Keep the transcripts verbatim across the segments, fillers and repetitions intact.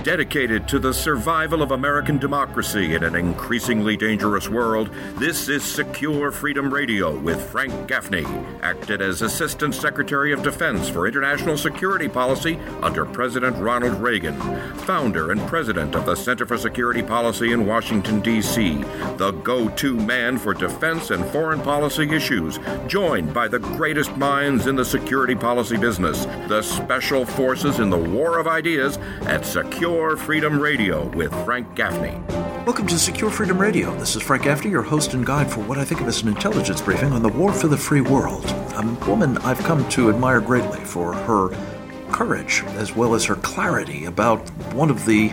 Dedicated to the survival of American democracy in an increasingly dangerous world, this is Secure Freedom Radio with Frank Gaffney, acted as Assistant Secretary of Defense for International Security Policy under President Ronald Reagan, founder and president of the Center for Security Policy in Washington, D C, the go-to man for defense and foreign policy issues, joined by the greatest minds in the security policy business, the special forces in the war of ideas at Secure Freedom Radio with Frank Gaffney. Welcome to Secure Freedom Radio. This is Frank Gaffney, your host and guide for what I think of as an intelligence briefing on the war for the free world. A woman I've come to admire greatly for her courage as well as her clarity about one of the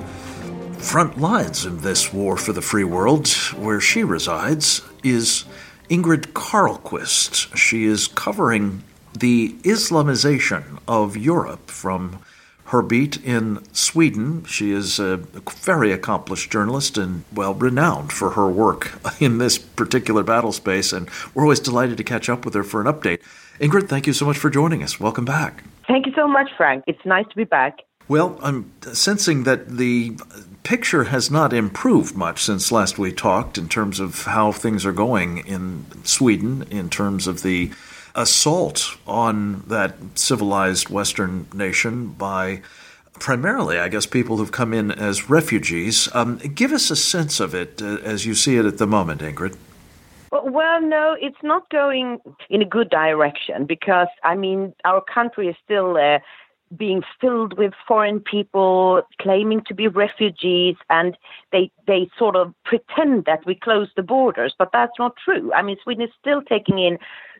front lines in this war for the free world, where she resides, is Ingrid Carlqvist. She is covering the Islamization of Europe from her beat in Sweden. She is a very accomplished journalist and, well, renowned for her work in this particular battle space, and we're always delighted to catch up with her for an update. Ingrid, thank you so much for joining us. Welcome back. Thank you so much, Frank. It's nice to be back. Well, I'm sensing that the picture has not improved much since last we talked in terms of how things are going in Sweden, in terms of the assault on that civilized Western nation by primarily, I guess, people who've come in as refugees. Um, give us a sense of it uh, as you see it at the moment, Ingrid. Well, no, it's not going in a good direction because, I mean, our country is still uh, being filled with foreign people claiming to be refugees, and they they sort of pretend that we close the borders, but that's not true. I mean, Sweden is still taking in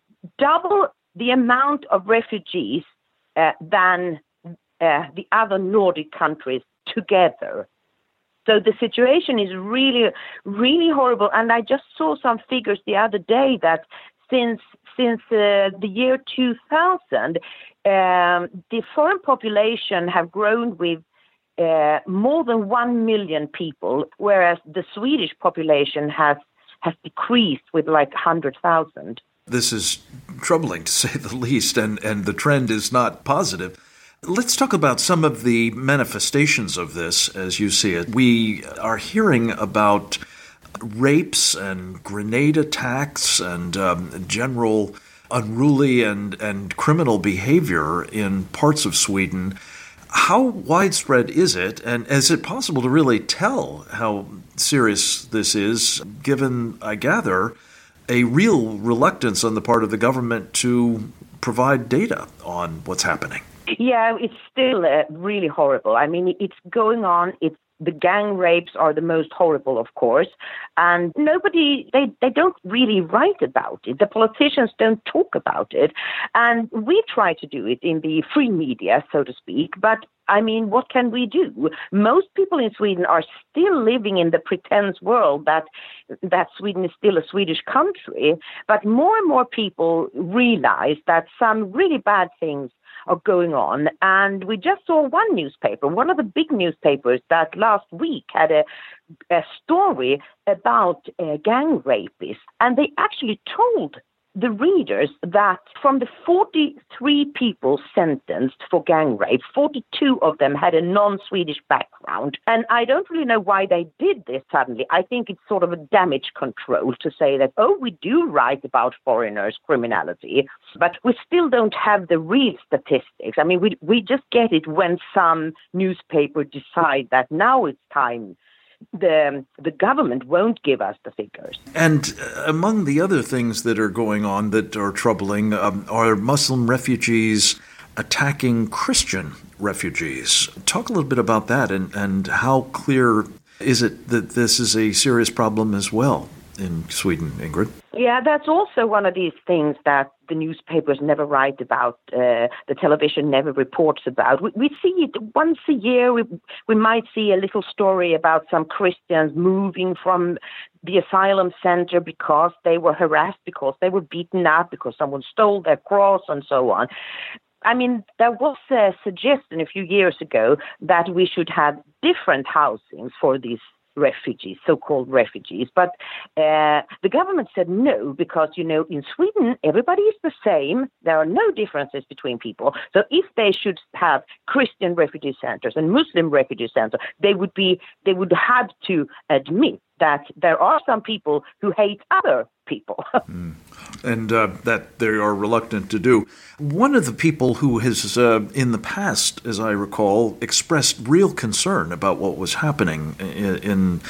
double the amount of refugees uh, than uh, the other Nordic countries together. So the situation is really, really horrible. And I just saw some figures the other day that since since uh, the year two thousand, um, the foreign population have grown with uh, more than one million people, whereas the Swedish population has has decreased with like one hundred thousand. This is troubling, to say the least, and, and the trend is not positive. Let's talk about some of the manifestations of this as you see it. We are hearing about rapes and grenade attacks and um, general unruly and, and criminal behavior in parts of Sweden. How widespread is it, and is it possible to really tell how serious this is, given, I gather, a real reluctance on the part of the government to provide data on what's happening? Yeah, it's still uh, really horrible. I mean, it's going on. It's the gang rapes are the most horrible, of course, and nobody, they, they don't really write about it. The politicians don't talk about it, and we try to do it in the free media, so to speak, but I mean, what can we do? Most people in Sweden are still living in the pretense world that that Sweden is still a Swedish country, but more and more people realize that some really bad things are going on. And we just saw one newspaper, one of the big newspapers that last week had a, a story about uh, gang rapists. And they actually told the readers that from the forty-three people sentenced for gang rape, forty-two of them had a non-Swedish background. And I don't really know why they did this suddenly. I think it's sort of a damage control to say that, oh, we do write about foreigners' criminality, but we still don't have the real statistics. I mean, we we just get it when some newspaper decide that now it's time. The the government won't give us the figures. And among the other things that are going on that are troubling um, are Muslim refugees attacking Christian refugees. Talk a little bit about that and, and how clear is it that this is a serious problem as well in Sweden, Ingrid? Yeah, that's also one of these things that the newspapers never write about, uh, the television never reports about. We, we see it once a year. We, we might see a little story about some Christians moving from the asylum center because they were harassed, because they were beaten up, because someone stole their cross and so on. I mean, there was a suggestion a few years ago that we should have different housings for these refugees, so-called refugees. But uh, the government said no, because, you know, in Sweden, everybody is the same. There are no differences between people. So if they should have Christian refugee centers and Muslim refugee centers, they would be, they would have to admit that there are some people who hate other people. mm. And uh, that they are reluctant to do. One of the people who has, uh, in the past, as I recall, expressed real concern about what was happening in, in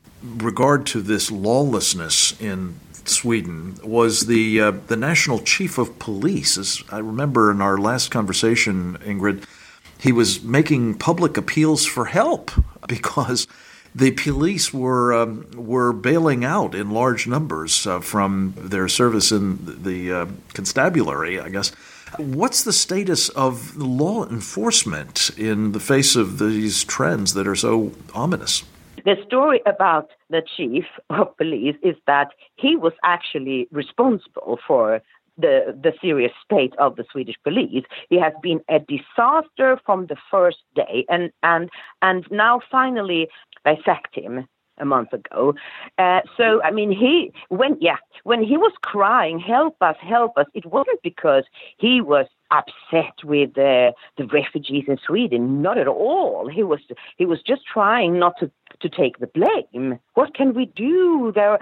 regard to this lawlessness in Sweden was the uh, the National Chief of Police. As I remember in our last conversation, Ingrid, he was making public appeals for help because the police were um, were bailing out in large numbers uh, from their service in the uh, constabulary, I guess. What's the status of law enforcement in the face of these trends that are so ominous? The story about the chief of police is that he was actually responsible for the the serious state of the Swedish police. He has been a disaster from the first day, and and and now finally they sacked him a month ago. Uh, so, I mean, he, when, yeah, when he was crying, help us, help us, it wasn't because he was upset with uh, the refugees in Sweden. Not at all. He was, he was just trying not to, to take the blame. What can we do? There,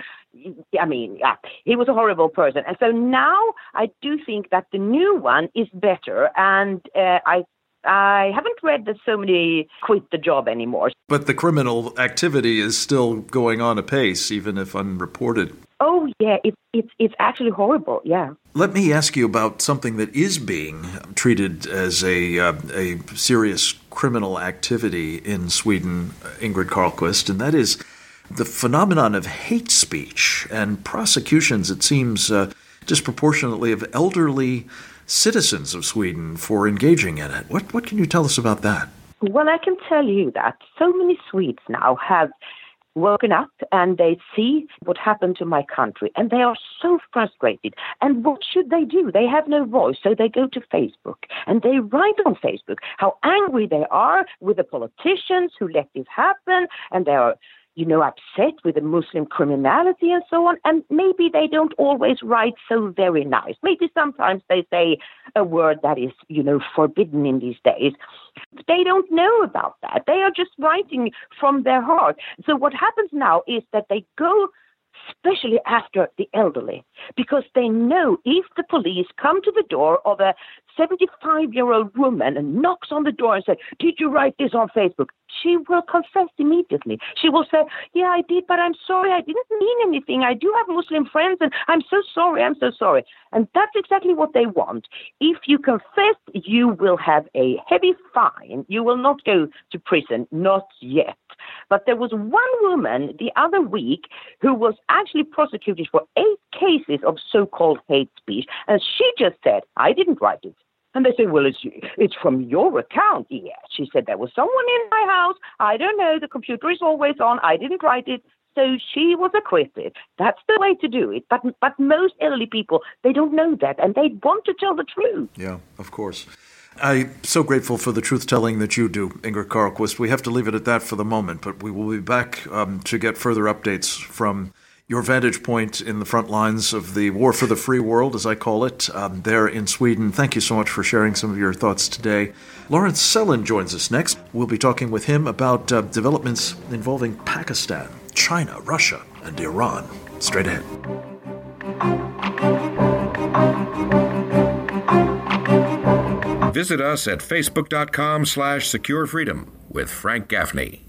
I mean, yeah, he was a horrible person. And so now I do think that the new one is better. And uh, I I haven't read that so many quit the job anymore. But the criminal activity is still going on apace, even if unreported. Oh, yeah, it's it's it's actually horrible, yeah. Let me ask you about something that is being treated as a uh, a serious criminal activity in Sweden, Ingrid Carlqvist, and that is the phenomenon of hate speech and prosecutions, it seems, uh, disproportionately of elderly citizens of Sweden for engaging in it. What what can you tell us about that? Well, I can tell you that so many Swedes now have woken up and they see what happened to my country and they are so frustrated. And what should they do? They have no voice, so they go to Facebook and they write on Facebook how angry they are with the politicians who let this happen, and they are, you know, upset with the Muslim criminality and so on. And maybe they don't always write so very nice. Maybe sometimes they say a word that is, you know, forbidden in these days. They don't know about that. They are just writing from their heart. So what happens now is that they go especially after the elderly, because they know if the police come to the door of a seventy-five-year-old woman and knocks on the door and says, "Did you write this on Facebook?" she will confess immediately. She will say, "Yeah, I did, but I'm sorry. I didn't mean anything. I do have Muslim friends, and I'm so sorry. I'm so sorry." And that's exactly what they want. If you confess, you will have a heavy fine. You will not go to prison, not yet. But there was one woman the other week who was actually prosecuted for eight cases of so-called hate speech. And she just said, "I didn't write it." And they said, "Well, it's, it's from your account." Yeah, she said, "There was someone in my house. I don't know. The computer is always on. I didn't write it." So she was acquitted. That's the way to do it. But but most elderly people, they don't know that, and they want to tell the truth. Yeah, of course. I'm so grateful for the truth-telling that you do, Ingrid Carlqvist. We have to leave it at that for the moment, but we will be back um, to get further updates from your vantage point in the front lines of the war for the free world, as I call it, um, there in Sweden. Thank you so much for sharing some of your thoughts today. Lawrence Sellin joins us next. We'll be talking with him about uh, developments involving Pakistan, China, Russia, and Iran. Straight ahead. Visit us at facebook.com slash secure freedom with Frank Gaffney.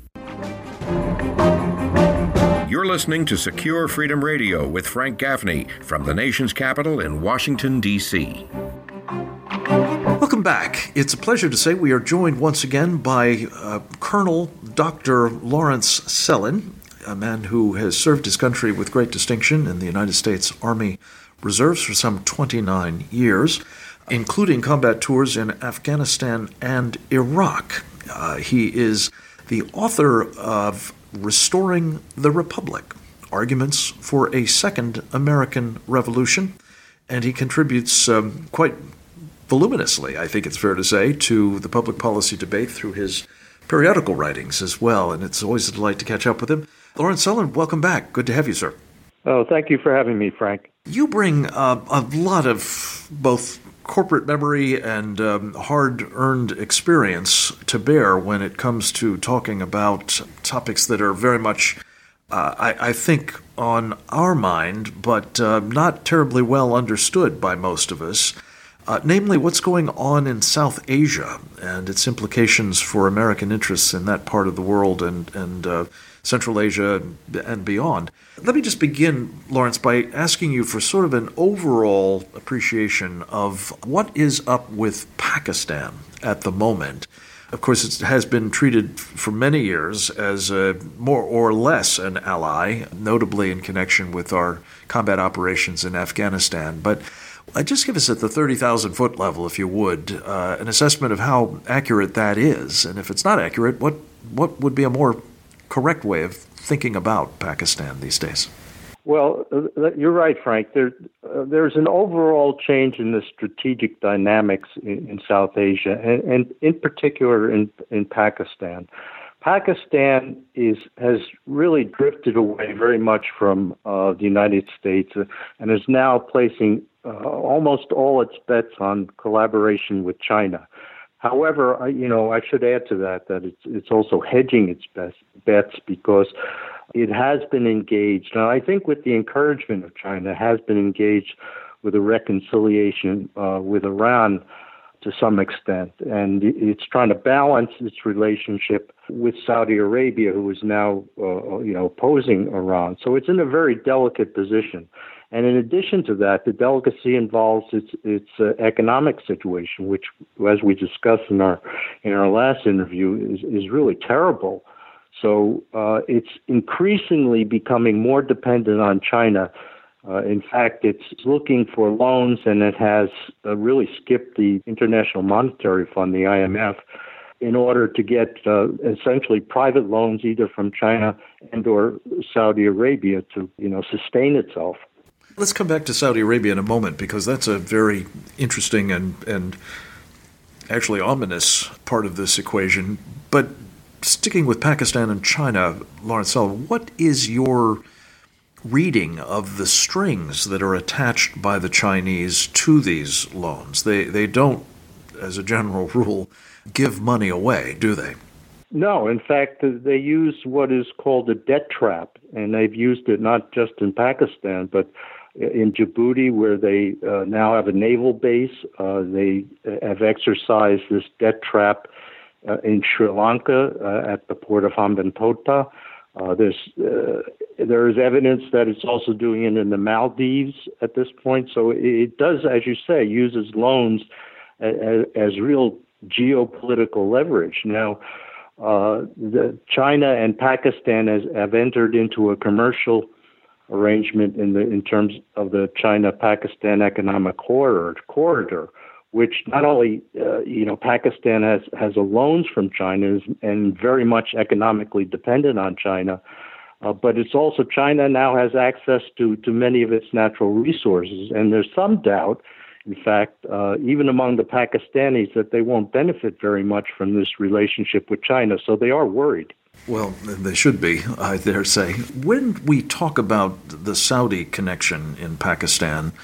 You're listening to Secure Freedom Radio with Frank Gaffney from the nation's capital in Washington, D C Welcome back. It's a pleasure to say we are joined once again by uh, Colonel Doctor Lawrence Sellin, a man who has served his country with great distinction in the United States Army Reserves for some twenty-nine years, including combat tours in Afghanistan and Iraq. Uh, he is the author of Restoring the Republic, Arguments for a Second American Revolution, and he contributes um, quite voluminously, I think it's fair to say, to the public policy debate through his periodical writings as well, and it's always a delight to catch up with him. Lawrence Sullivan, welcome back. Good to have you, sir. Oh, thank you for having me, Frank. You bring uh, a lot of both corporate memory and um, hard-earned experience to bear when it comes to talking about topics that are very much, uh, I, I think, on our mind, but uh, not terribly well understood by most of us, uh, namely what's going on in South Asia and its implications for American interests in that part of the world and, and uh, Central Asia and beyond. Let me just begin, Lawrence, by asking you for sort of an overall appreciation of what is up with Pakistan at the moment. Of course, it has been treated for many years as a more or less an ally, notably in connection with our combat operations in Afghanistan. But uh, just give us at the thirty thousand foot level, if you would, uh, an assessment of how accurate that is. And if it's not accurate, what what would be a more correct way of thinking about Pakistan these days? Well, uh, you're right, Frank. There, uh, there's an overall change in the strategic dynamics in, in South Asia, and, and in particular in, in Pakistan. Pakistan is has really drifted away very much from uh, the United States uh, and is now placing uh, almost all its bets on collaboration with China. However, I, you know, I should add to that that it's it's also hedging its best bets because it has been engaged, and I think with the encouragement of China, has been engaged with a reconciliation uh, with Iran to some extent, and it's trying to balance its relationship with Saudi Arabia, who is now, uh, you know, opposing Iran. So it's in a very delicate position. And in addition to that, the delicacy involves its its uh, economic situation, which, as we discussed in our in our last interview, is, is really terrible. So uh, it's increasingly becoming more dependent on China. Uh, in fact, it's looking for loans, and it has uh, really skipped the International Monetary Fund, the I M F, in order to get uh, essentially private loans either from China and or Saudi Arabia to, you know, sustain itself. Let's come back to Saudi Arabia in a moment, because that's a very interesting and, and actually ominous part of this equation. But sticking with Pakistan and China, Lawrence Sullivan, what is your reading of the strings that are attached by the Chinese to these loans? They they don't, as a general rule, give money away, do they? No, in fact, they use what is called a debt trap, and they've used it not just in Pakistan, but in Djibouti, where they uh, now have a naval base. Uh, they have exercised this debt trap uh, in Sri Lanka uh, at the port of Hambantota. Uh, there's uh, there is evidence that it's also doing it in the Maldives at this point. So it does, as you say, uses loans as, as real geopolitical leverage. Now, uh, the China and Pakistan has, have entered into a commercial arrangement in the in terms of the China-Pakistan economic corridor, corridor, which not only uh, you know Pakistan has has a loans from China and very much economically dependent on China, uh, but it's also China now has access to to many of its natural resources, and there's some doubt, in fact, uh, even among the Pakistanis, that they won't benefit very much from this relationship with China. So they are worried. Well, they should be, I dare say. When we talk about the Saudi connection in Pakistan,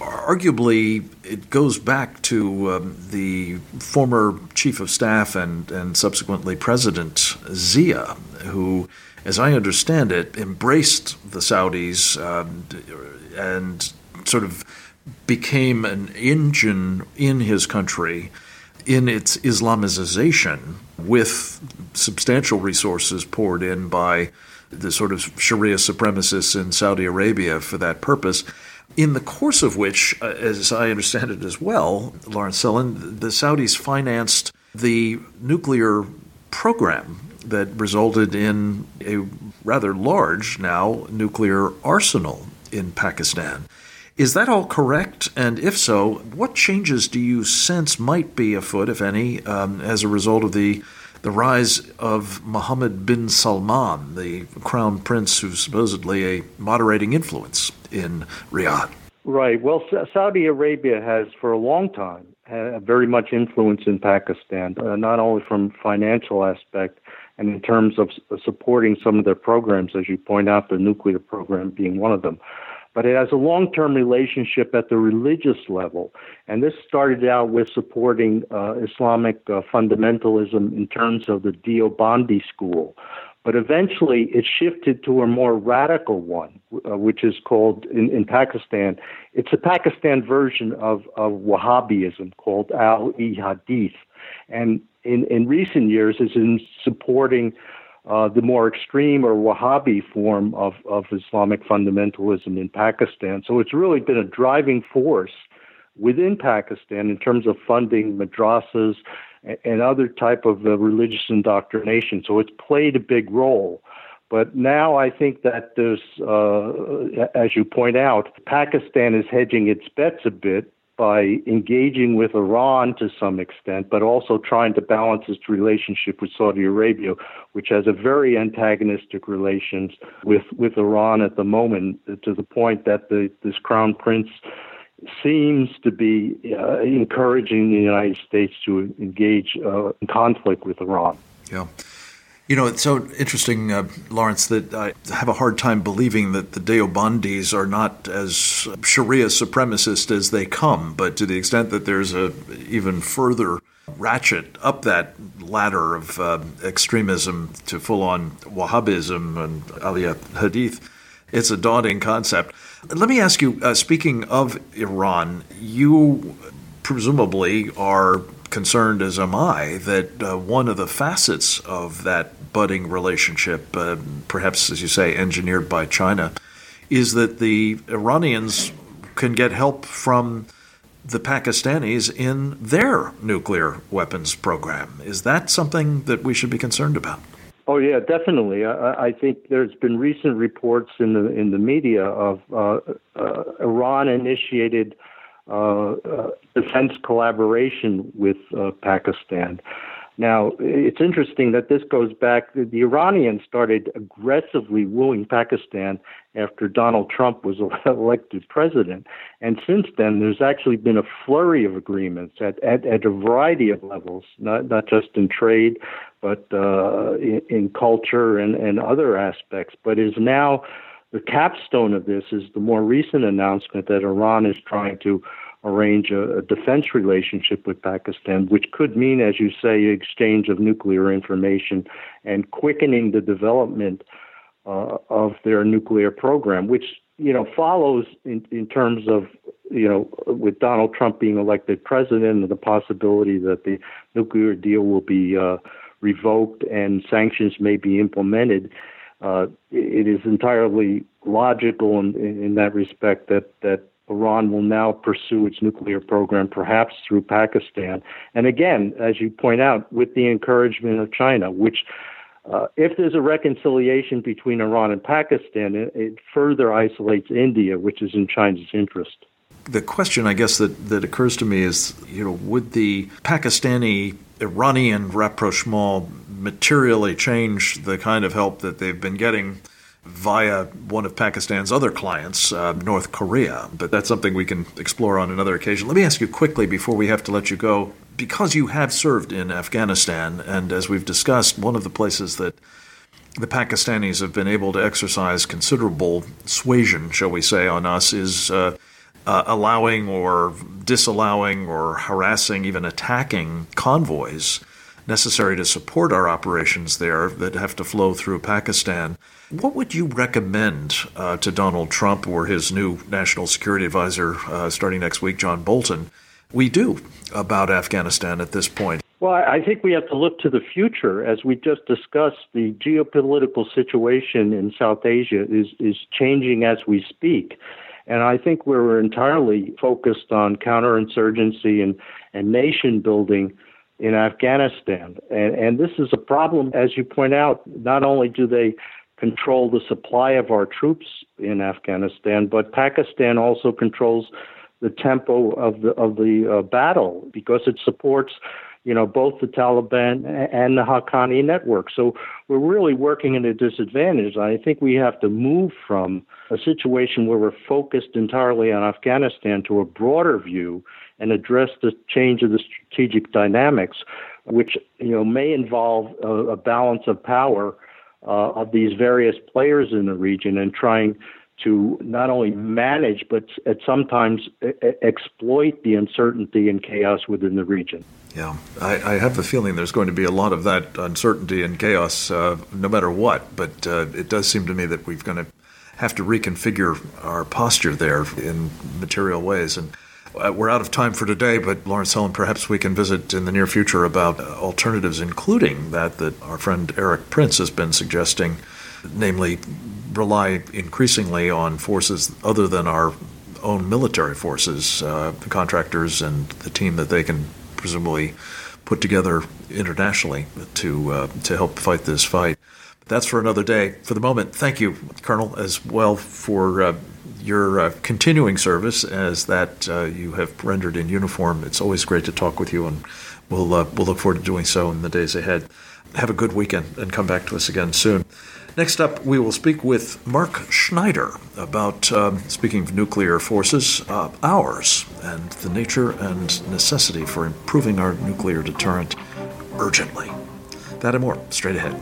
arguably it goes back to um, the former chief of staff and, and subsequently President Zia, who, as I understand it, embraced the Saudis um, and sort of became an engine in his country in its Islamization, with substantial resources poured in by the sort of Sharia supremacists in Saudi Arabia for that purpose, in the course of which, uh, as I understand it as well, Lawrence Sullivan, the Saudis financed the nuclear program that resulted in a rather large now nuclear arsenal in Pakistan. Is that all correct? And if so, what changes do you sense might be afoot, if any, um, as a result of the the rise of Mohammed bin Salman, the crown prince who's supposedly a moderating influence in Riyadh? Right. Well, Saudi Arabia has, for a long time, had very much influence in Pakistan, uh, not only from financial aspect and in terms of supporting some of their programs, as you point out, the nuclear program being one of them. But it has a long-term relationship at the religious level. And this started out with supporting uh, Islamic uh, fundamentalism in terms of the Deobandi school. But eventually it shifted to a more radical one, uh, which is called, in, in Pakistan, it's a Pakistan version of, of Wahhabism called Al-e-Hadith. And in, in recent years is in supporting Uh, the more extreme or Wahhabi form of, of Islamic fundamentalism in Pakistan. So it's really been a driving force within Pakistan in terms of funding madrasas and, and other type of uh, religious indoctrination. So it's played a big role. But now I think that there's, uh, as you point out, Pakistan is hedging its bets a bit by engaging with Iran to some extent, but also trying to balance its relationship with Saudi Arabia, which has a very antagonistic relations with, with Iran at the moment, to the point that the, this crown prince seems to be uh, encouraging the United States to engage uh, in conflict with Iran. Yeah. You know, it's so interesting, uh, Lawrence, that I have a hard time believing that the Deobandis are not as Sharia supremacist as they come, but to the extent that there's a even further ratchet up that ladder of uh, extremism to full-on Wahhabism and Al-Hadith, it's a daunting concept. Let me ask you, uh, speaking of Iran, you presumably are concerned, as am I, that uh, one of the facets of that budding relationship, uh, perhaps, as you say, engineered by China, is that the Iranians can get help from the Pakistanis in their nuclear weapons program. Is that something that we should be concerned about? Oh yeah, definitely. I, I think there's been recent reports in the in the media of uh, uh, Iran initiated Uh, uh, defense collaboration with uh, Pakistan. Now, it's interesting that this goes back, the Iranians started aggressively wooing Pakistan after Donald Trump was elected president. And since then, there's actually been a flurry of agreements at, at, at a variety of levels, not, not just in trade, but uh, in, in culture and, and other aspects, but is now the capstone of this is the more recent announcement that Iran is trying to arrange a, a defense relationship with Pakistan, which could mean, as you say, exchange of nuclear information and quickening the development uh, of their nuclear program, which, you know, follows in, in terms of, you know, with Donald Trump being elected president and the possibility that the nuclear deal will be uh, revoked and sanctions may be implemented. Uh, it is entirely logical in, in that respect that, that Iran will now pursue its nuclear program, perhaps through Pakistan. And again, as you point out, with the encouragement of China, which, uh, if there's a reconciliation between Iran and Pakistan, it, it further isolates India, which is in China's interest. The question, I guess, that, that occurs to me is, you know, would the Pakistani-Iranian rapprochement materially change the kind of help that they've been getting via one of Pakistan's other clients, uh, North Korea? But that's something we can explore on another occasion. Let me ask you quickly before we have to let you go, because you have served in Afghanistan, and as we've discussed, one of the places that the Pakistanis have been able to exercise considerable suasion, shall we say, on us is uh, uh, allowing or disallowing or harassing, even attacking convoys necessary to support our operations there that have to flow through Pakistan. What would you recommend uh, to Donald Trump or his new national security advisor uh, starting next week, John Bolton, we do about Afghanistan at this point? Well, I think we have to look to the future. As we just discussed, the geopolitical situation in South Asia is, is changing as we speak. And I think we're entirely focused on counterinsurgency and, and nation building in Afghanistan. And, and this is a problem, as you point out. Not only do they control the supply of our troops in Afghanistan, but Pakistan also controls the tempo of the of the uh, battle because it supports, you know, both the Taliban and the Haqqani network. So we're really working at a disadvantage. I think we have to move from a situation where we're focused entirely on Afghanistan to a broader view and address the change of the strategic dynamics which you know may involve a, a balance of power uh, of these various players in the region, and trying to not only manage but at sometimes e- exploit the uncertainty and chaos within the region. Yeah, I, I have the feeling there's going to be a lot of that uncertainty and chaos uh, no matter what, but uh, it does seem to me that we're going to have to reconfigure our posture there in material ways. And uh, we're out of time for today, but Lawrence Helen, perhaps we can visit in the near future about uh, alternatives, including that that our friend Eric Prince has been suggesting, namely rely increasingly on forces other than our own military forces, uh, the contractors and the team that they can presumably put together internationally to uh, to help fight this fight. But that's for another day. For the moment, thank you, Colonel, as well for uh, your uh, continuing service as that uh, you have rendered in uniform. It's always great to talk with you, and we'll uh, we'll look forward to doing so in the days ahead. Have a good weekend and come back to us again soon. Next up, we will speak with Mark Schneider about, um, speaking of nuclear forces, uh, ours, and the nature and necessity for improving our nuclear deterrent urgently. That and more, straight ahead.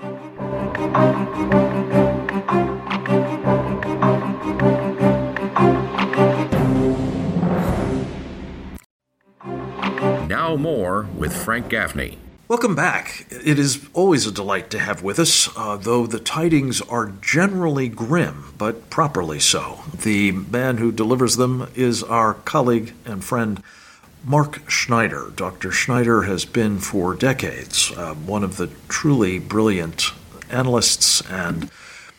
Now more with Frank Gaffney. Welcome back. It is always a delight to have with us, uh, though the tidings are generally grim, but properly so. The man who delivers them is our colleague and friend, Mark Schneider. Doctor Schneider has been for decades uh, one of the truly brilliant analysts and,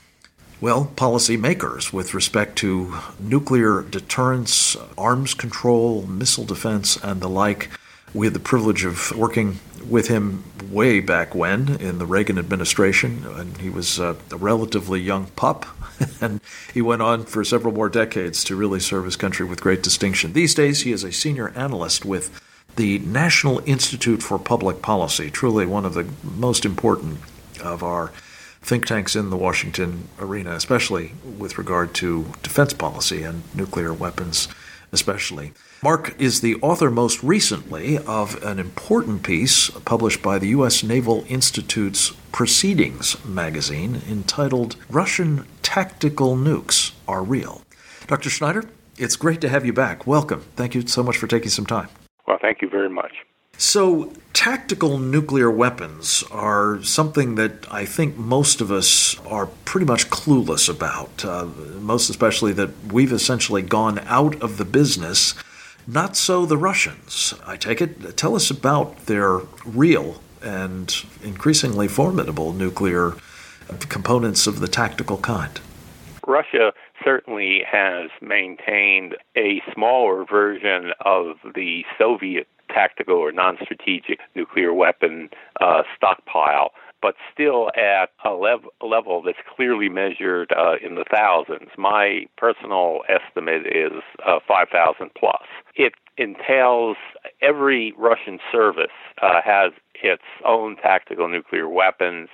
well, policy makers with respect to nuclear deterrence, arms control, missile defense, and the like. We had the privilege of working with him way back when in the Reagan administration, and he was uh, a relatively young pup, and he went on for several more decades to really serve his country with great distinction. These days, he is a senior analyst with the National Institute for Public Policy, truly one of the most important of our think tanks in the Washington arena, especially with regard to defense policy and nuclear weapons especially. Mark is the author most recently of an important piece published by the U S Naval Institute's Proceedings magazine entitled Russian Tactical Nukes Are Real. Doctor Schneider, it's great to have you back. Welcome. Thank you so much for taking some time. Well, thank you very much. So, tactical nuclear weapons are something that I think most of us are pretty much clueless about, uh, most especially that we've essentially gone out of the business. Not so the Russians. I take it. Tell us about their real and increasingly formidable nuclear components of the tactical kind. Russia certainly has maintained a smaller version of the Soviet tactical or non-strategic nuclear weapon uh, stockpile, but still at a lev- level that's clearly measured uh, in the thousands. My personal estimate is uh, five thousand plus. It entails every Russian service uh, has its own tactical nuclear weapons,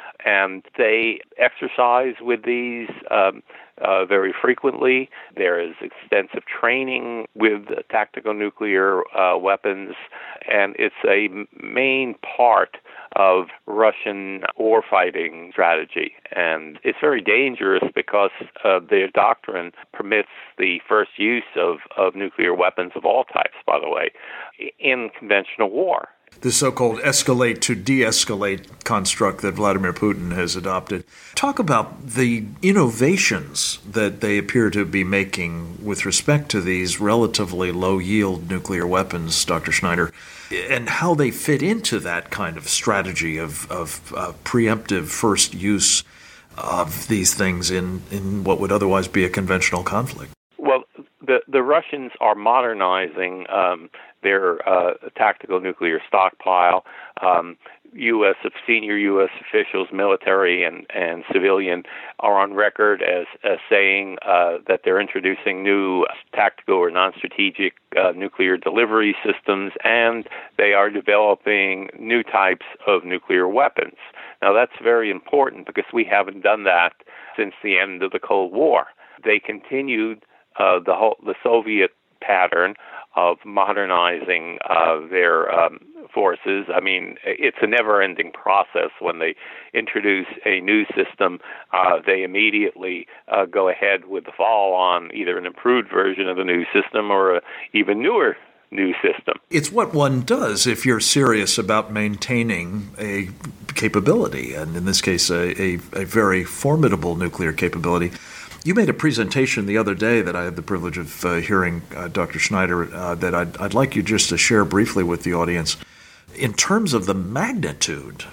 and they exercise with these um, uh, very frequently. There is extensive training with tactical nuclear uh, weapons, and it's a main part of Russian warfighting strategy. And it's very dangerous because uh, their doctrine permits the first use of, of nuclear weapons of all types, by the way, in conventional war. The so-called escalate to de-escalate construct that Vladimir Putin has adopted. Talk about the innovations that they appear to be making with respect to these relatively low-yield nuclear weapons, Doctor Schneider, and how they fit into that kind of strategy of, of uh, preemptive first use of these things in, in what would otherwise be a conventional conflict. Well, the, the Russians are modernizing um, their uh, tactical nuclear stockpile. Um, U S senior U S officials, military and, and civilian, are on record as, as saying uh, that they're introducing new tactical or non-strategic uh, nuclear delivery systems, and they are developing new types of nuclear weapons. Now, that's very important because we haven't done that since the end of the Cold War. They continued uh, the whole the Soviet pattern of modernizing uh, their um, forces. I mean, it's a never-ending process. When they introduce a new system, uh, they immediately uh, go ahead with the follow-on, either an improved version of the new system or a even newer new system. It's what one does if you're serious about maintaining a capability, and in this case, a, a, a very formidable nuclear capability. You made a presentation the other day that I had the privilege of uh, hearing uh, Doctor Schneider uh, that I'd, I'd like you just to share briefly with the audience in terms of the magnitude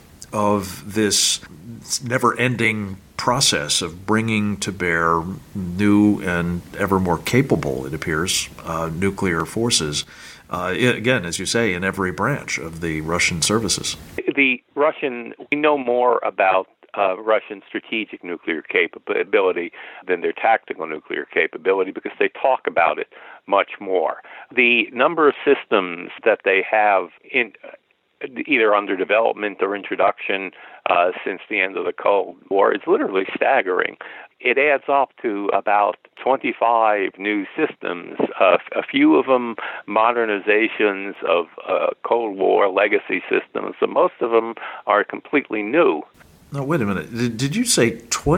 of this never-ending process of bringing to bear new and ever more capable, it appears, uh, nuclear forces, uh, again, as you say, in every branch of the Russian services. The Russian, we know more about uh, Russian strategic nuclear capability than their tactical nuclear capability because they talk about it much more. The number of systems that they have in either under development or introduction uh, since the end of the Cold War is literally staggering. It adds up to about twenty-five new systems, uh, a few of them modernizations of uh, Cold War legacy systems, and most of them are completely new. Now, wait a minute. Did, did you say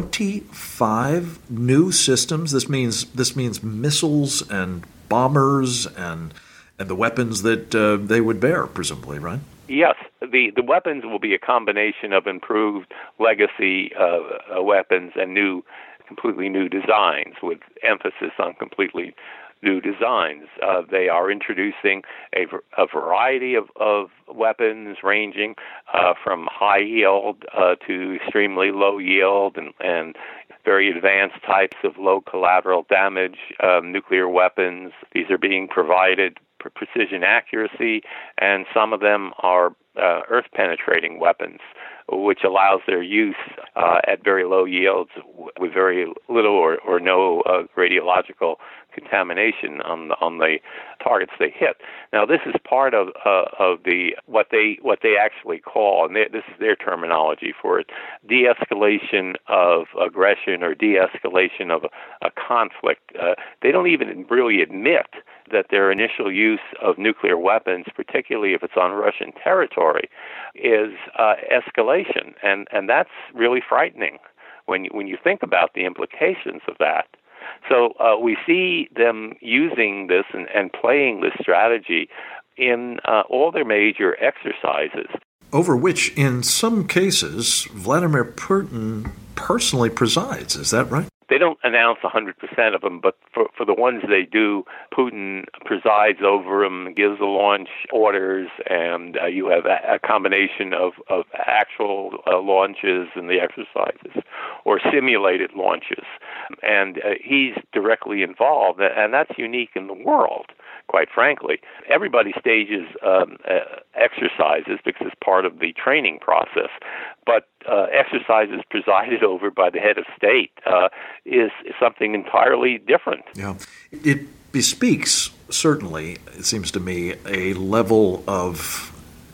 twenty-five new systems? This means this means missiles and bombers and and the weapons that uh, they would bear, presumably, right? Yes, the, the weapons will be a combination of improved legacy uh, weapons and new, completely new designs, with emphasis on completely new designs. Uh, they are introducing a, a variety of, of weapons ranging uh, from high yield uh, to extremely low yield and, and very advanced types of low collateral damage um, nuclear weapons. These are being provided for precision accuracy, and some of them are uh, earth-penetrating weapons, which allows their use uh, at very low yields with very little or, or no uh, radiological contamination on the, on the targets they hit. Now, this is part of uh, of the what they what they actually call, and they, this is their terminology for it, de-escalation of aggression or de-escalation of a, a conflict. Uh, they don't even really admit that their initial use of nuclear weapons, particularly if it's on Russian territory, is uh, escalation, and and that's really frightening when you, when you think about the implications of that. So uh, we see them using this and, and playing this strategy in uh, all their major exercises. Over which, in some cases, Vladimir Putin personally presides. Is that right? They don't announce one hundred percent of them, but for, for the ones they do, Putin presides over them, gives the launch orders, and uh, you have a, a combination of, of actual uh, launches in the exercises or simulated launches. And uh, he's directly involved, and that's unique in the world, quite frankly. Everybody stages um, uh, exercises because it's part of the training process, but uh, exercises presided over by the head of state uh, is, is something entirely different. Yeah, it bespeaks, certainly, it seems to me, a level of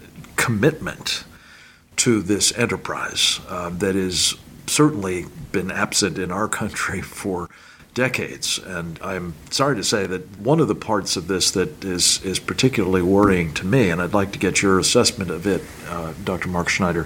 commitment to this enterprise uh, that has certainly been absent in our country for decades. And I'm sorry to say that one of the parts of this that is, is particularly worrying to me, and I'd like to get your assessment of it, uh, Doctor Mark Schneider,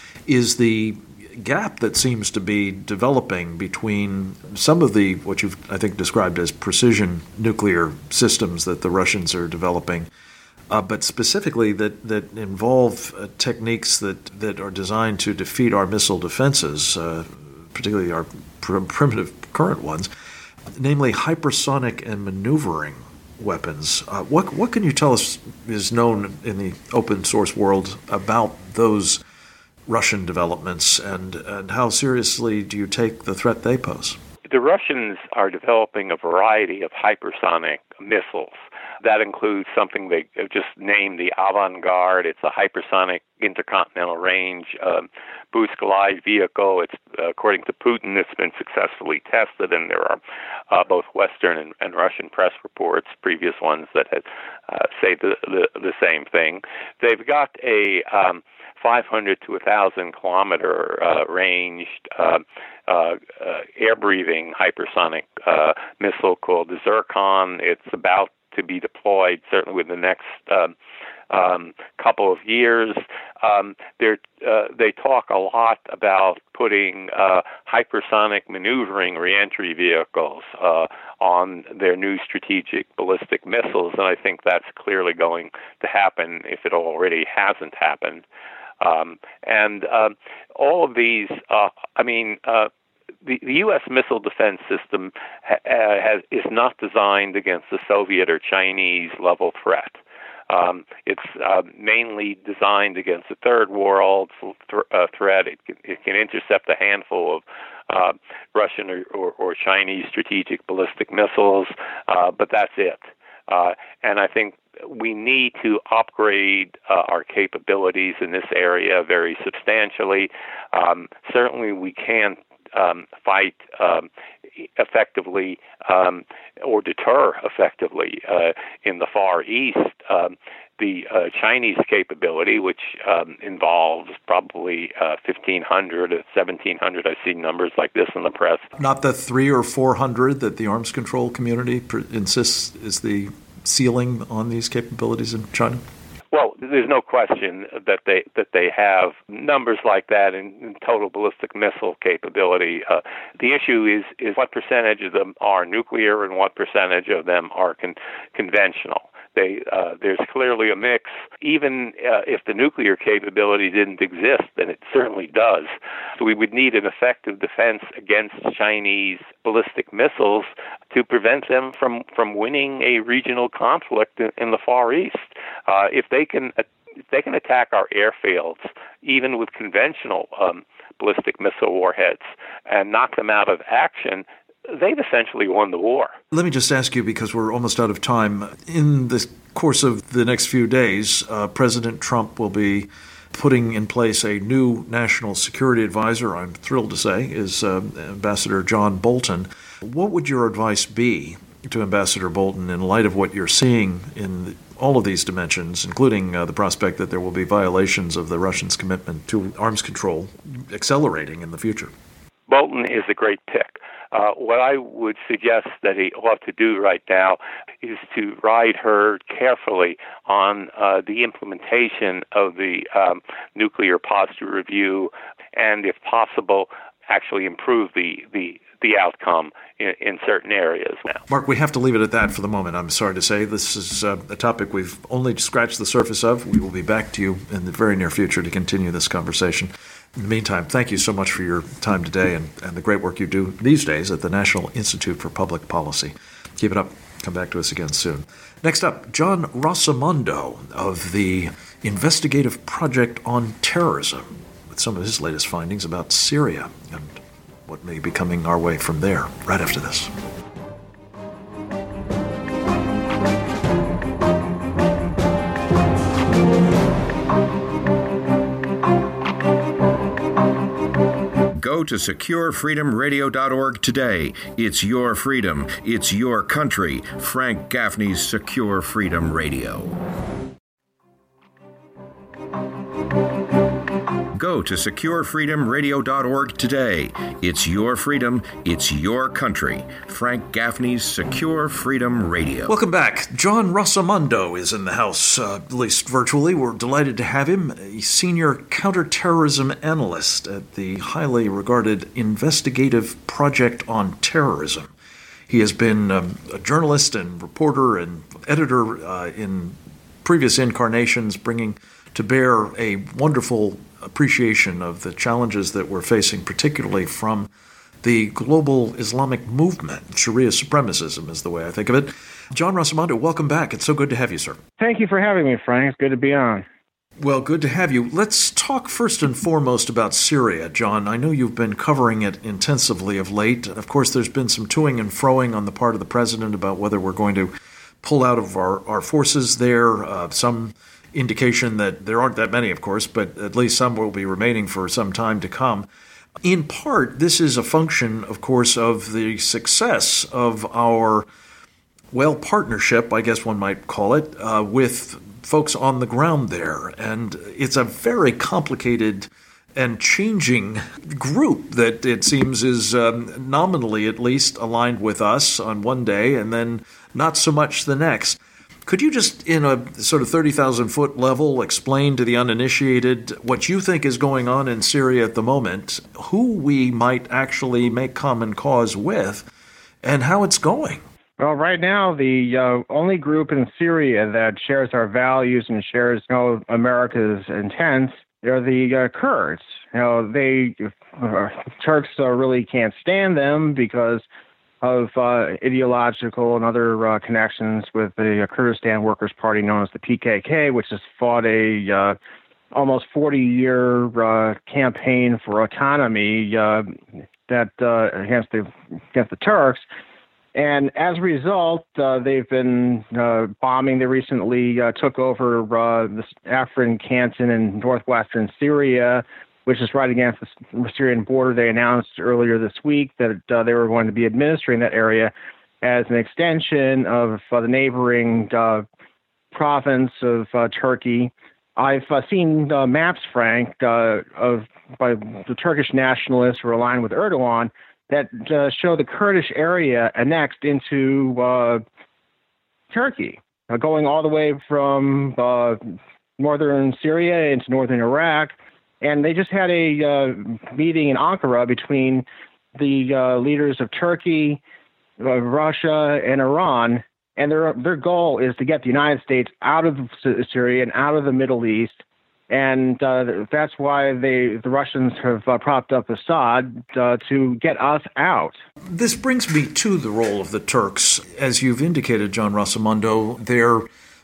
is the gap that seems to be developing between some of the, what you've, I think, described as precision nuclear systems that the Russians are developing, uh, but specifically that, that involve uh, techniques that, that are designed to defeat our missile defenses, uh, particularly our pr- primitive current ones, namely hypersonic and maneuvering weapons. Uh, what what can you tell us is known in the open source world about those Russian developments, and, and how seriously do you take the threat they pose? The Russians are developing a variety of hypersonic missiles. That includes something they just named the Avangard. It's a hypersonic intercontinental range um, boost glide vehicle. It's uh, according to Putin, it's been successfully tested, and there are uh, both Western and, and Russian press reports, previous ones that had, uh, say the, the the same thing. They've got a um, five hundred to one thousand kilometer uh, ranged uh, uh, uh, air-breathing hypersonic uh, missile called the Zircon. It's about to be deployed, certainly within the next um, um, couple of years. Um, uh, they talk a lot about putting uh, hypersonic maneuvering reentry vehicles uh, on their new strategic ballistic missiles, and I think that's clearly going to happen if it already hasn't happened. Um, and um, all of these, uh, I mean, uh, the, the U S missile defense system ha- has, is not designed against the Soviet or Chinese level threat. Um, it's uh, mainly designed against the third world th- uh, threat. It can, it can intercept a handful of uh, Russian or, or, or Chinese strategic ballistic missiles, uh, but that's it. Uh, and I think we need to upgrade uh, our capabilities in this area very substantially. Um, certainly, we can't um, fight um, effectively um, or deter effectively uh, in the Far East. Um, the uh, Chinese capability, which um, involves probably uh, fifteen hundred or seventeen hundred, I've seen numbers like this in the press. Not the three or four hundred that the arms control community per- insists is the ceiling on these capabilities in China? Well, there's no question that they that they have numbers like that in, in total ballistic missile capability. Uh, the issue is is what percentage of them are nuclear and what percentage of them are con- conventional. They, uh, there's clearly a mix. Even uh, if the nuclear capability didn't exist, then it certainly does. So we would need an effective defense against Chinese ballistic missiles to prevent them from, from winning a regional conflict in, in the Far East. Uh, if they can if they can attack our airfields, even with conventional um, ballistic missile warheads, and knock them out of action, they've essentially won the war. Let me just ask you, because we're almost out of time. In the course of the next few days, uh, President Trump will be putting in place a new national security advisor, I'm thrilled to say, is uh, Ambassador John Bolton. What would your advice be to Ambassador Bolton in light of what you're seeing in all of these dimensions, including uh, the prospect that there will be violations of the Russians' commitment to arms control accelerating in the future? Bolton is a great pick. Uh, what I would suggest that he ought to do right now is to ride herd carefully on uh, the implementation of the um, nuclear posture review, and, if possible, actually improve the the, the outcome in, in certain areas now. Mark, we have to leave it at that for the moment. I'm sorry to say this is uh, a topic we've only scratched the surface of. We will be back to you in the very near future to continue this conversation. In the meantime, thank you so much for your time today and, and the great work you do these days at the National Institute for Public Policy. Keep it up. Come back to us again soon. Next up, John Rossimondo of the Investigative Project on Terrorism, with some of his latest findings about Syria and what may be coming our way from there, right after this. Go to secure freedom radio dot org today. It's your freedom. It's your country. Frank Gaffney's Secure Freedom Radio. Go to secure freedom radio dot org today. It's your freedom. It's your country. Frank Gaffney's Secure Freedom Radio. Welcome back. John Rossimondo is in the house, uh, at least virtually. We're delighted to have him, a senior counterterrorism analyst at the highly regarded Investigative Project on Terrorism. He has been um, a journalist and reporter and editor uh, in previous incarnations, bringing to bear a wonderful appreciation of the challenges that we're facing, particularly from the global Islamic movement. Sharia supremacism is the way I think of it. John Rossimondo, welcome back. It's so good to have you, sir. Thank you for having me, Frank. It's good to be on. Well, good to have you. Let's talk first and foremost about Syria, John. I know you've been covering it intensively of late. Of course, there's been some toing and froing on the part of the president about whether we're going to pull out of our, our forces there. Uh, some indication that there aren't that many, of course, but at least some will be remaining for some time to come. In part, this is a function, of course, of the success of our, well, partnership, I guess one might call it, uh, with folks on the ground there. And it's a very complicated and changing group that it seems is um, nominally at least aligned with us on one day and then not so much the next. Could you just, in a sort of thirty thousand foot level, explain to the uninitiated what you think is going on in Syria at the moment, who we might actually make common cause with, and how it's going? Well, right now, the uh, only group in Syria that shares our values and shares, you know, America's intents are the uh, Kurds. You know, they uh, Turks uh, really can't stand them because of uh, ideological and other uh, connections with the Kurdistan Workers' Party known as the P K K, which has fought a uh, almost forty-year uh, campaign for autonomy uh, that uh, against the against the Turks. And as a result, uh, they've been uh, bombing. They recently uh, took over uh, the Afrin canton in northwestern Syria, which is right against the Syrian border. They announced earlier this week that uh, they were going to be administering that area as an extension of uh, the neighboring uh, province of uh, Turkey. I've uh, seen uh, maps, Frank, uh, of by the Turkish nationalists who are aligned with Erdogan that uh, show the Kurdish area annexed into uh, Turkey, uh, going all the way from uh, northern Syria into northern Iraq. And they just had a uh, meeting in Ankara between the uh, leaders of Turkey, uh, Russia, and Iran. And their their goal is to get the United States out of Syria and out of the Middle East. And uh, that's why they the Russians have uh, propped up Assad uh, to get us out. This brings me to the role of the Turks. As you've indicated, John Rossimondo, they're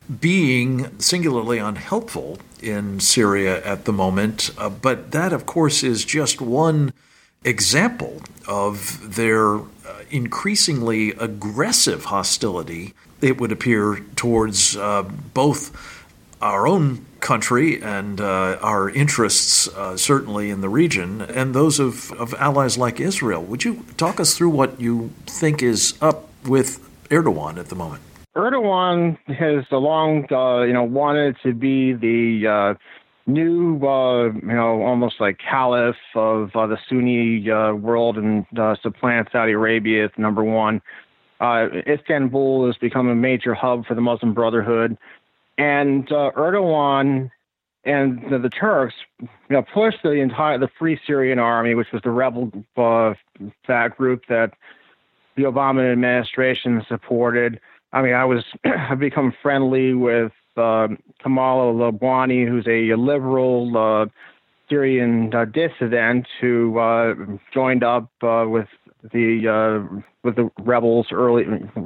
being singularly unhelpful in Syria at the moment. Uh, but that, of course, is just one example of their uh, increasingly aggressive hostility, it would appear, towards uh, both our own country and uh, our interests, uh, certainly in the region, and those of, of allies like Israel. Would you talk us through what you think is up with Erdogan at the moment? Erdogan has long, uh, you know, wanted to be the uh, new, uh, you know, almost like caliph of uh, the Sunni uh, world and uh, supplant Saudi Arabia as number one. Uh, Istanbul has become a major hub for the Muslim Brotherhood. And uh, Erdogan and the, the Turks, you know, pushed the entire the Free Syrian Army, which was the rebel uh, that group that the Obama administration supported. I mean, I was I've become friendly with uh, Kamal al-Labwani, who's a liberal uh, Syrian uh, dissident who uh, joined up uh, with the uh, with the rebels early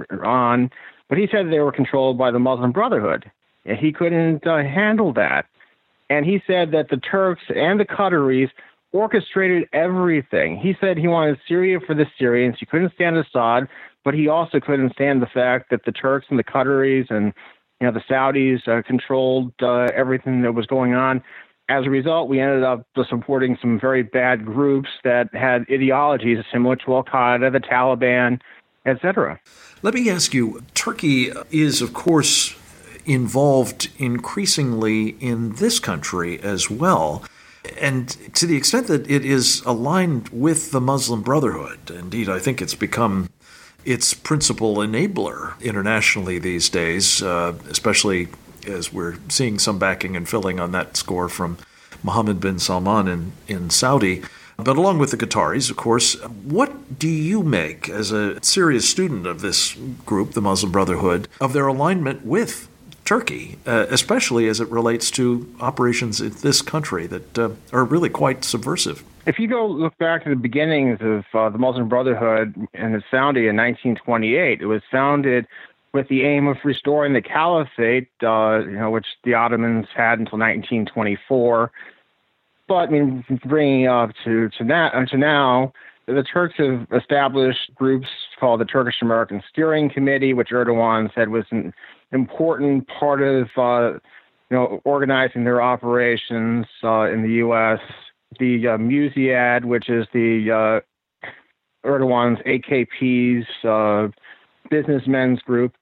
on, but he said they were controlled by the Muslim Brotherhood. And he couldn't uh, handle that. And he said that the Turks and the Qataris orchestrated everything. He said he wanted Syria for the Syrians. He couldn't stand Assad, but he also couldn't stand the fact that the Turks and the Qataris and, you know, the Saudis uh, controlled uh, everything that was going on. As a result, we ended up supporting some very bad groups that had ideologies similar to Al-Qaeda, the Taliban, et cetera. Let me ask you, Turkey is, of course, involved increasingly in this country as well. And to the extent that it is aligned with the Muslim Brotherhood, indeed, I think it's become its principal enabler internationally these days, uh, especially as we're seeing some backing and filling on that score from Mohammed bin Salman in, in Saudi. But along with the Qataris, of course, what do you make, as a serious student of this group, the Muslim Brotherhood, of their alignment with Turkey, uh, especially as it relates to operations in this country that uh, are really quite subversive? If you go look back to the beginnings of uh, the Muslim Brotherhood and its founding in nineteen twenty-eight, it was founded with the aim of restoring the caliphate, uh, you know, which the Ottomans had until nineteen twenty-four. But I mean, bringing up to to now, to now, the Turks have established groups called the Turkish American Steering Committee, which Erdogan said was an important part of, uh, you know, organizing their operations uh, in the U S. The uh, Musiad, which is the uh, Erdogan's A K P's uh, businessmen's group.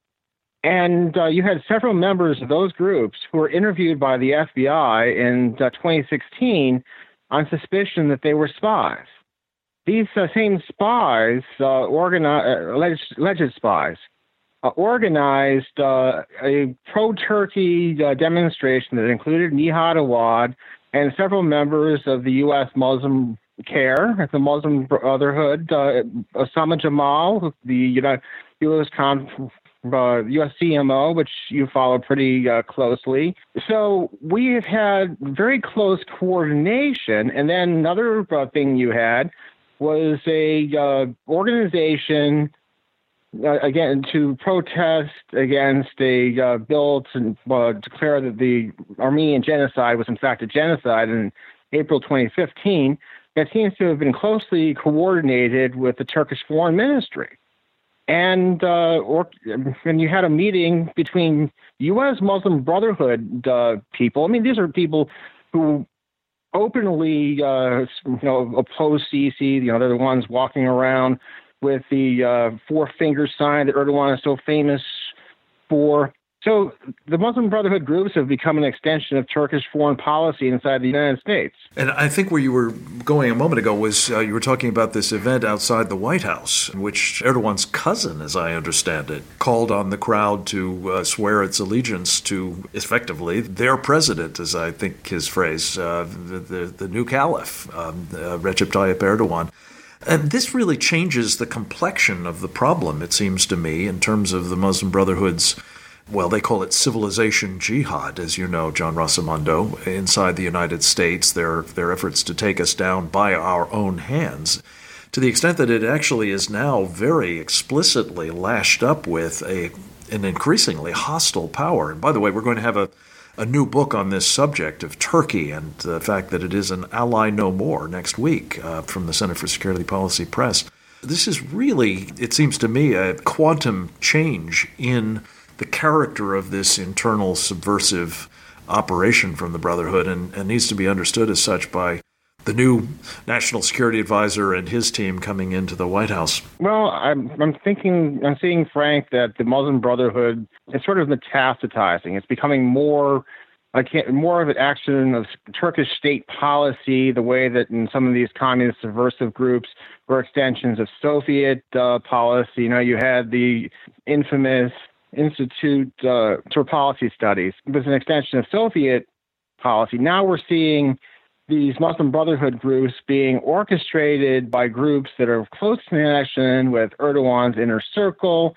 And uh, you had several members of those groups who were interviewed by the F B I in uh, twenty sixteen on suspicion that they were spies. These uh, same spies, uh, organi- uh, alleged, alleged spies, uh, organized uh, a pro-Turkey uh, demonstration that included Nihat Awad and several members of the U S Muslim CARE, the Muslim Brotherhood, uh, Osama Jamal, the U S Con- uh, U S C M O, which you follow pretty uh, closely. So we have had very close coordination. And then another uh, thing you had was a uh, organization, uh, again, to protest against a uh, bill to uh, declare that the Armenian genocide was in fact a genocide in April twenty fifteen. That seems to have been closely coordinated with the Turkish Foreign Ministry. And uh, or, and you had a meeting between U S Muslim Brotherhood uh, people. I mean, these are people who openly, uh, you know, oppose Sisi. You know, they're the ones walking around with the uh, four-finger sign that Erdogan is so famous for. So the Muslim Brotherhood groups have become an extension of Turkish foreign policy inside the United States. And I think where you were going a moment ago was uh, you were talking about this event outside the White House, in which Erdogan's cousin, as I understand it, called on the crowd to uh, swear its allegiance to, effectively, their president, as I think his phrase, uh, the, the, the new caliph, um, uh, Recep Tayyip Erdogan. And this really changes the complexion of the problem, it seems to me, in terms of the Muslim Brotherhood's, well, they call it civilization jihad, as you know, John Rossimondo, inside the United States, their their efforts to take us down by our own hands, to the extent that it actually is now very explicitly lashed up with a an increasingly hostile power. And by the way, we're going to have a, a new book on this subject of Turkey and the fact that it is an ally no more next week uh, from the Center for Security Policy Press. This is really, it seems to me, a quantum change in the character of this internal subversive operation from the Brotherhood, and, and needs to be understood as such by the new National Security Advisor and his team coming into the White House. Well, I'm, I'm thinking, I'm seeing, Frank, that the Muslim Brotherhood is sort of metastasizing. It's becoming more, I can't, more of an action of Turkish state policy, the way that in some of these communist subversive groups were extensions of Soviet uh, policy. You know, you had the infamous Institute uh, for Policy Studies. It was an extension of Soviet policy. Now we're seeing these Muslim Brotherhood groups being orchestrated by groups that are close connection with Erdogan's inner circle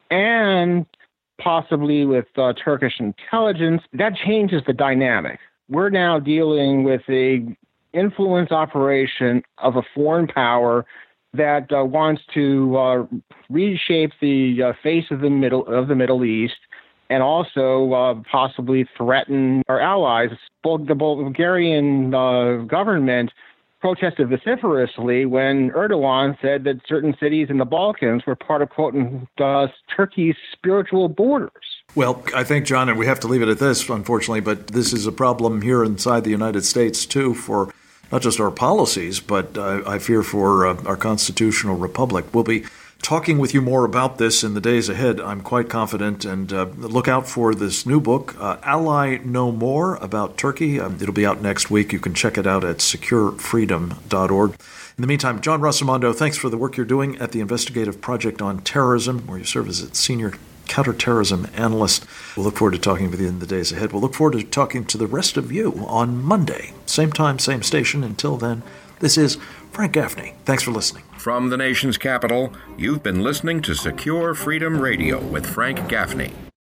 and possibly with uh, Turkish intelligence. That changes the dynamic. We're now dealing with a influence operation of a foreign power that uh, wants to uh, reshape the uh, face of the middle of the Middle East, and also uh, possibly threaten our allies. The Bulgarian uh, government protested vociferously when Erdogan said that certain cities in the Balkans were part of, quote, uh, Turkey's spiritual borders. Well, I think, John, and we have to leave it at this, unfortunately, but this is a problem here inside the United States, too, for not just our policies, but uh, I fear for uh, our constitutional republic. We'll be talking with you more about this in the days ahead, I'm quite confident, and uh, look out for this new book, uh, Ally No More, about Turkey. Um, it'll be out next week. You can check it out at secure freedom dot org. In the meantime, John Rossimondo, thanks for the work you're doing at the Investigative Project on Terrorism, where you serve as its senior counterterrorism analyst. We'll look forward to talking with you in the days ahead. We'll look forward to talking to the rest of you on Monday. Same time, same station. Until then, this is Frank Gaffney. Thanks for listening. From the nation's capital, you've been listening to Secure Freedom Radio with Frank Gaffney.